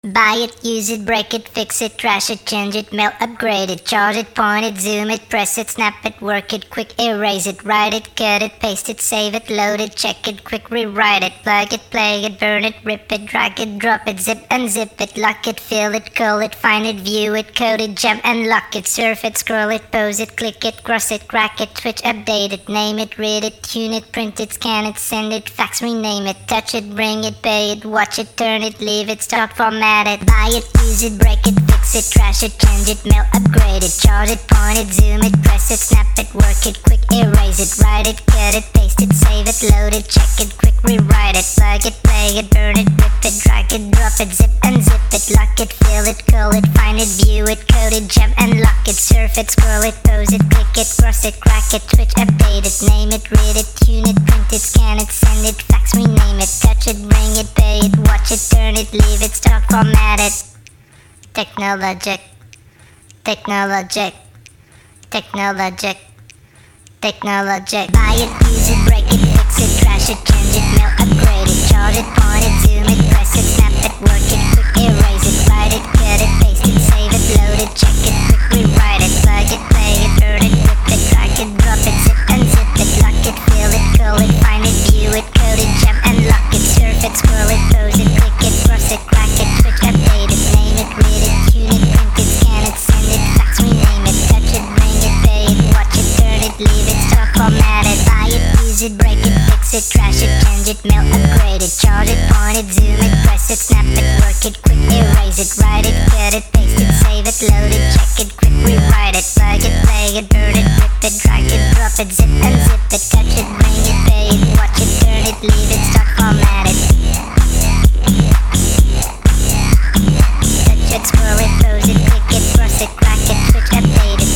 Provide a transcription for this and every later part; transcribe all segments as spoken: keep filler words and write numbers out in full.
Buy it, use it, break it, fix it, trash it, change it, mail, upgrade it, charge it, point it, zoom it, press it, snap it, work it, quick erase it, write it, cut it, paste it, save it, load it, check it, quick rewrite it, plug it, play it, burn it, rip it, drag it, drop it, zip unzip it, lock it, fill it, call it, find it, view it, code it, jump and lock it, surf it, scroll it, pose it, click it, cross it, crack it, switch, update it, name it, read it, tune it, print it, scan it, send it, fax, rename it, touch it, bring it, pay it, watch it, turn it, leave it, start, format it, buy it, use it, break it, fix it, trash it, change it, mail, upgrade it, charge it, point it, zoom it, press it, snap it, work it, quick erase it, write it, cut it, paste it, save it, load it, check it, quick rewrite it, plug it, play it, burn it, rip it, drag it, drop it, zip unzip it, lock it, fill it, call it, find it, view it, code it, jump and lock it, surf it, scroll it, pose it, click it, cross it, crack it, switch, update it, name it, read it, tune it, print it, scan it, send it, fax, rename it, touch it, bring it, pay it, watch it, turn it, leave it, start, format it. Technologic, technologic, technologic, technologic. Buy it, use it, break it, fix it, trash it, change it, mail, upgrade it, charge it, point it, zoom it, press it, snap it, work it, quick erase it, write it, cut it, paste it, save it, load it, check it, quick rewrite it, plug it, play it, burn it, rip it, drag it, drop it, zip unzip it, lock it, fill it, call it, find it, view it, code it, jump and lock it, surf it, scroll it, pose it, click it, cross it, crack it, switch, update it, name it, read it, tune it, print it, scan it, send it, fax, rename it, touch it, bring it, pay it, watch it, turn it, leave it, start, format it, buy it, use it, break it, fix it, trash it, change it, mail, upgrade it, charge it, point it, zoom it, press it, snap it, work it, quick erase it, write it, cut it, paste it, save it, load it, check it, quick rewrite it, plug it, play it, burn it, rip it, drag it, drop it, zip unzip it, touch it, bring it, pay it, watch it, turn it, leave it, start, format it. Touch it, scroll it, pose it, click it, cross it, crack it, switch, update it.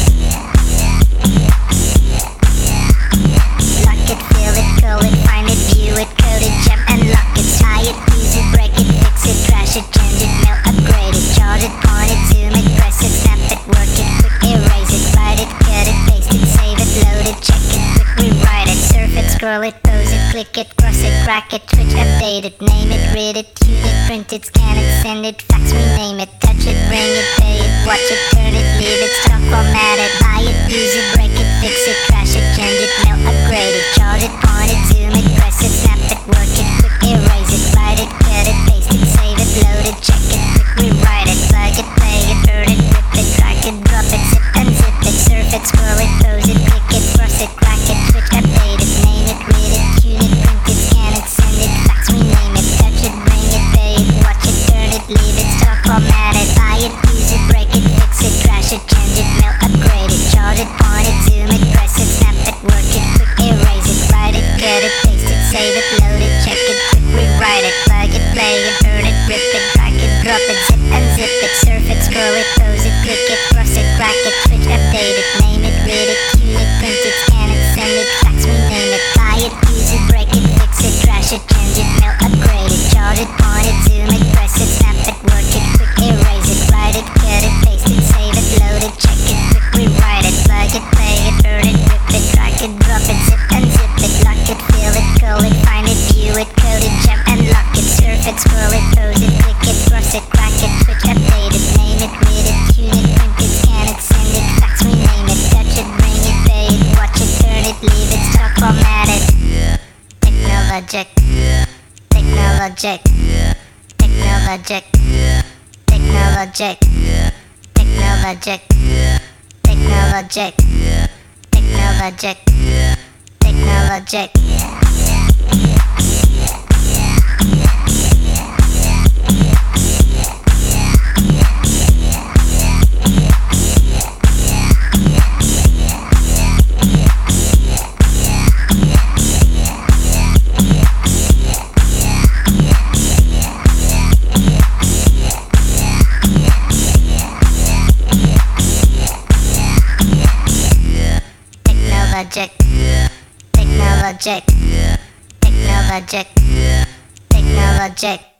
Lock it, fill it, call it, find it, view it, code it, jump and lock it. Buy it, use it, break it, fix it, trash it, change it, mail, upgrade it, charge it, point it, zoom it, press it, snap it, work it, quick erase it, write it, cut it, paste it, save it, load it, check it, quick rewrite it, surf it, scroll it, pose it, click it, cross it, crack it, switch, update it, name it, read it, tune it, print it, scan it, send it, fax, rename it, touch it, bring it, pay it, watch it, turn it, leave it, start, format it, buy it, use it, break it, fix it, trash it, change it, mail, upgrade it, charge it, point it, zoom it, press it, snap it, work it, quick erase it, write it, cut it, paste it, save it, load it, check it, quick rewrite it, plug it, play it, burn it, rip it, drag it, drop it, zip unzip it, surf it, scroll it, pose it, click it, cross it, crack it, switch, update it, name it, read it, tune it, print it, scan it, send it, fax, rename it, touch it, bring it, pay it, watch it, turn it, leave it, start, format it, buy it, use it, break it, fix it, trash it, change it, mail, upgrade it, charge it, point it, zoom it, press it, snap it, work it, quick erase it, write it, cut it, paste it, save it, load it, check it, quick rewrite it, plug it, play it, burn it, rip it, drag it, drop it, zip unzip it, surf it, scroll it, pose it, click it, cross it, crack it, switch, update it, name it, read it, tune it, print it, scan it, send it, fax, rename it, buy it, use it, break it, fix it, trash it, change it, mail, upgrade it, charge it, point it, zoom it, press it, snap it, work it, quick erase it, write it, cut it, paste it, save it, load it, check it, quick rewrite it, plug it, play it, burn it, rip it, drag it, drop it, zip unzip it, lock it, fill it, call it, find it, view it, code it, jump and lock it, surf it, scroll it, pose it, click it, cross it, crack it, switch, update it, name it, read it, tune it, print it, scan it, send it, fax, rename it, touch it, bring it, pay it, watch it, turn it, leave it, start, format it. Technologic, technologic, technologic, technologic, technologic, technologic, technologic, technologic. Technologic, technologic, technologic, technologic.